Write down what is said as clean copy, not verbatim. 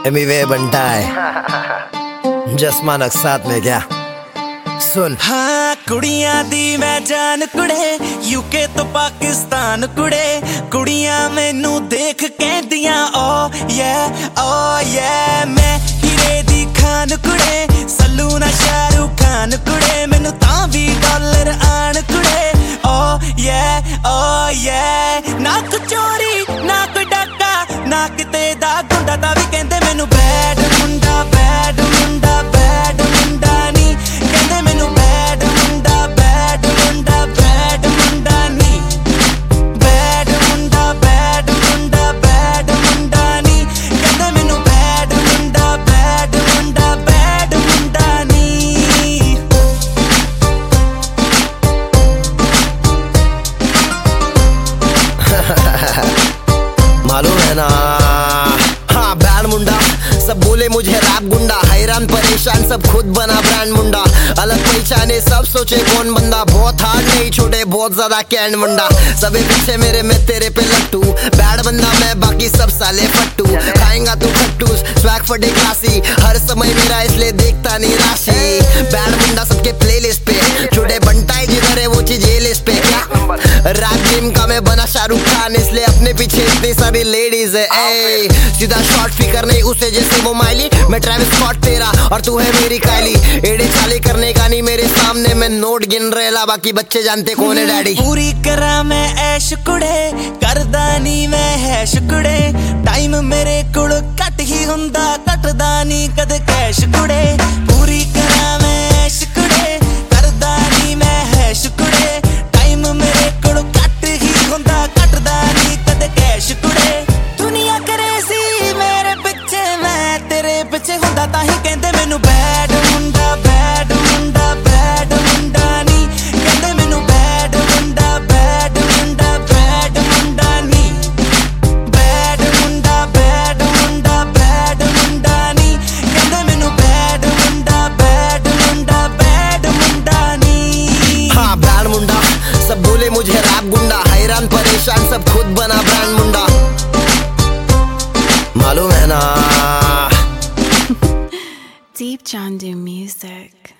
एमीवे बनता है जस्मा नक्सात में क्या सुन। हाँ कुड़ियां दी मैं जान कुड़े यूके तो पाकिस्तान कुड़े कुड़ियां मैनू देख कहदियां ओ ये मैं हीरे दी खान कुड़े सल्लू ना शाहरुख खान कुड़े मैनू तां भी डॉलर आन कुड़े ओ ये ना कोई चोरी ना कोई डाका ना किते दा गुंडा दा भी कहंदे मैनू बैड मुंडा बैड मुंडा बैड मुंडा नी कहंदे मैनू बैड मुंडा बैड मुंडा बैड मुंडा नी बैड मुंडा बैड मुंडा बैड मुंडा नी कहंदे मैनू बैड मुंडा बैड मुंडा बैड मुंडा नी। मालूम है ना हाँ बैड मुंडा सब बोले मुझे रैप गुंडा हैरान परेशान सब खुद बना ब्रांड मुंडा अलग पहचाने सब सोचे कौन बंदा बहुत हार्ड नहीं छोटे बहुत ज्यादा कैंड मुंडा सभी पीछे मेरे में तेरे पे लट्टू बैड बंदा मैं बाकी सब साले फट्टू खाएंगा तू खट्टूस स्वैग फटे क्लासी हर समय मेरा इसलिए देखता नहीं राशि बैड मुंडा सबके प्लेलिस्ट पे छोटे बनता है जिधर है वो चीज ये लिस्ट पे क्या रैप गेम का मैं बना शाहरुख खान इसलिए अपने पीछे इतनी सारी लेडीज है ए सीधा शॉर्ट फिकर नहीं उसे जैसे वो माइली मैं ट्रेविस स्कॉट तेरा और तू है मेरी कायली एड़े चाले करने का नहीं मेरे सामने मैं नोट गिन रेला बाकी बच्चे जानते कौन है डैडी पूरी करा मैं ऐश कुड़े करदा नहीं मैं हैश कुड़े टाइम मेरे कोल घट ही हुंदा घटदा नहीं कदे कैश कुड़े पूरी करा मैं ऐश कुड़े करदा नहीं मैं हैश कुड़े टाइम मेरे कोल घट ही हुंदा घटदा नहीं कदे कैश कुड़े दुनिया करे सी मेरे पिछे मैं तेरे पिछे हुंदा ताही कहंदे मैनू बैड मुंडा बैड मुंडा बैड मुंडा नी कहंदे मैनू बैड मुंडा बैड मुंडा बैड मुंडा नी बैड मुंडा बैड मुंडा बैड मुंडा नी कहंदे मैनू बैड मुंडा बैड मुंडा बैड मुंडा नी। हाँ बैड मुंडा सब बोले मुझे रैप गुंडा हैरान परेशान सब खुद बना ब्रांड मुंडा मालूम है ना Deep Jandu music.